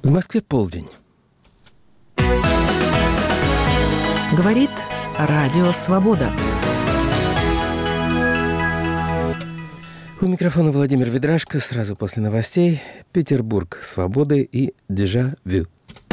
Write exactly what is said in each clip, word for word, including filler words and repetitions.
В Москве полдень. Говорит Радио Свобода. У микрофона Владимир Ведрашко. Сразу после новостей Петербург свободы и дежавю.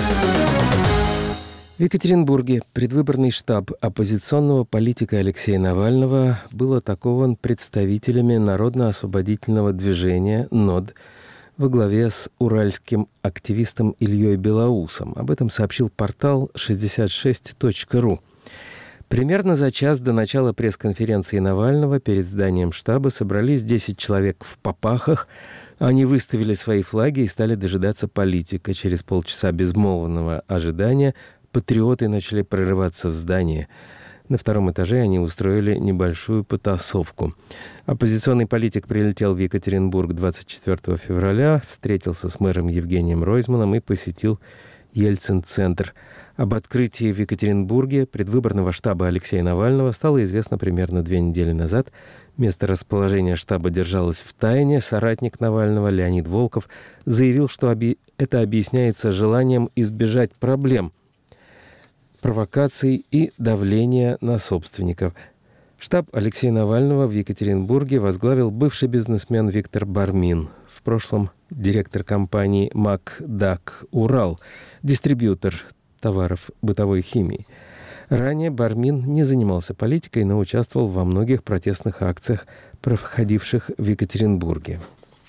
В Екатеринбурге предвыборный штаб оппозиционного политика Алексея Навального был атакован представителями Народно-освободительного движения НОД во главе с уральским активистом Ильей Белоусом. Об этом сообщил портал шестьдесят шесть точка ру. Примерно за час до начала пресс-конференции Навального перед зданием штаба собрались десять человек в папахах. Они выставили свои флаги и стали дожидаться политика. Через полчаса безмолвного ожидания патриоты начали прорываться в здание. На втором этаже они устроили небольшую потасовку. Оппозиционный политик прилетел в Екатеринбург двадцать четвёртого февраля, встретился с мэром Евгением Ройзманом и посетил Ельцин-центр. Об открытии в Екатеринбурге предвыборного штаба Алексея Навального стало известно примерно две недели назад. Место расположения штаба держалось в тайне. Соратник Навального Леонид Волков заявил, что оби... это объясняется желанием избежать проблем, провокаций и давления на собственников. Штаб Алексея Навального в Екатеринбурге возглавил бывший бизнесмен Виктор Бармин, в прошлом директор компании «Макдак Урал», дистрибьютор товаров бытовой химии. Ранее Бармин не занимался политикой, но участвовал во многих протестных акциях, проходивших в Екатеринбурге.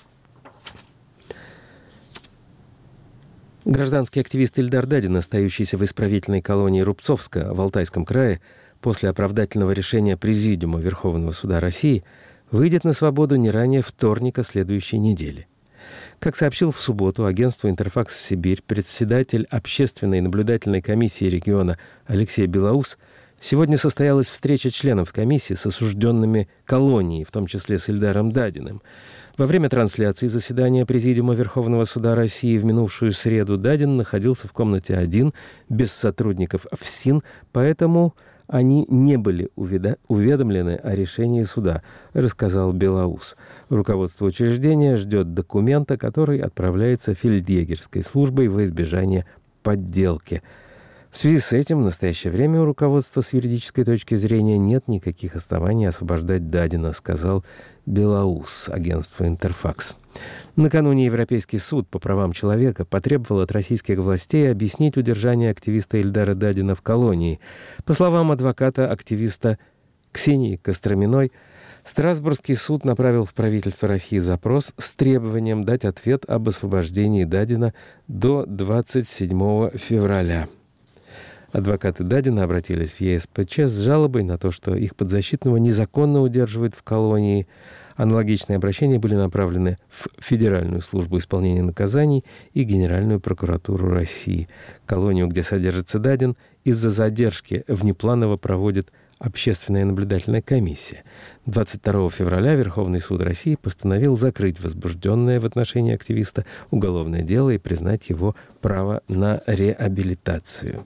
Гражданский активист Ильдар Дадин, остающийся в исправительной колонии Рубцовска в Алтайском крае, после оправдательного решения Президиума Верховного суда России, выйдет на свободу не ранее вторника следующей недели. Как сообщил в субботу агентству «Интерфакс Сибирь» председатель Общественной наблюдательной комиссии региона Алексей Белоус, сегодня состоялась встреча членов комиссии с осужденными колонии, в том числе с Ильдаром Дадиным. Во время трансляции заседания Президиума Верховного суда России в минувшую среду Дадин находился в комнате один, без сотрудников ФСИН, поэтому они не были уведомлены о решении суда, рассказал Белоус. Руководство учреждения ждет документа, который отправляется фельдъегерской службой во избежание подделки. В связи с этим в настоящее время у руководства с юридической точки зрения нет никаких оснований освобождать Дадина, сказал Белоус агентству «Интерфакс». Накануне Европейский суд по правам человека потребовал от российских властей объяснить удержание активиста Ильдара Дадина в колонии. По словам адвоката активиста Ксении Костроминой, Страсбургский суд направил в правительство России запрос с требованием дать ответ об освобождении Дадина до двадцать седьмого февраля. Адвокаты Дадина обратились в Е С П Ч с жалобой на то, что их подзащитного незаконно удерживают в колонии. Аналогичные обращения были направлены в Федеральную службу исполнения наказаний и Генеральную прокуратуру России. Колонию, где содержится Дадин, из-за задержки внепланово проводит Общественная наблюдательная комиссия. двадцать второго февраля Верховный суд России постановил закрыть возбужденное в отношении активиста уголовное дело и признать его право на реабилитацию.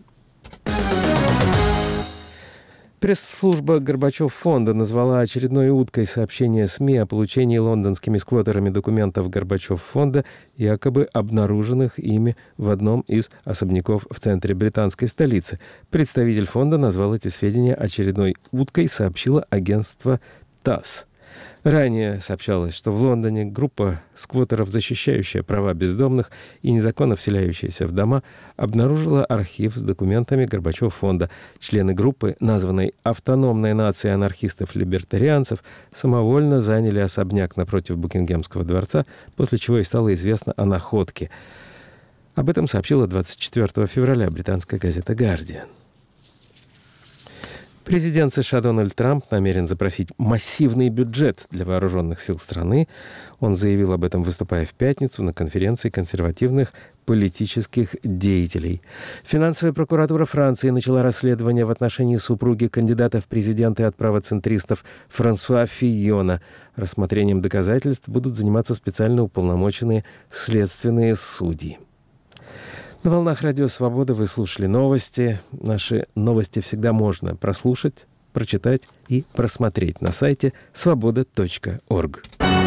Пресс-служба Горбачев-фонда назвала очередной уткой сообщение СМИ о получении лондонскими сквоттерами документов Горбачев-фонда, якобы обнаруженных ими в одном из особняков в центре британской столицы. Представитель фонда назвал эти сведения очередной уткой, сообщило агентство ТАСС. Ранее сообщалось, что в Лондоне группа сквоттеров, защищающая права бездомных и незаконно вселяющаяся в дома, обнаружила архив с документами Горбачев-фонда. Члены группы, названной «Автономной нацией анархистов-либертарианцев», самовольно заняли особняк напротив Букингемского дворца, после чего и стало известно о находке. Об этом сообщила двадцать четвёртого февраля британская газета «Гардиан». Президент США Дональд Трамп намерен запросить массивный бюджет для вооруженных сил страны. Он заявил об этом, выступая в пятницу на конференции консервативных политических деятелей. Финансовая прокуратура Франции начала расследование в отношении супруги кандидата в президенты от правоцентристов Франсуа Фийона. Рассмотрением доказательств будут заниматься специально уполномоченные следственные судьи. На волнах Радио Свобода вы слушали новости. Наши новости всегда можно прослушать, прочитать и просмотреть на сайте свобода точка орг.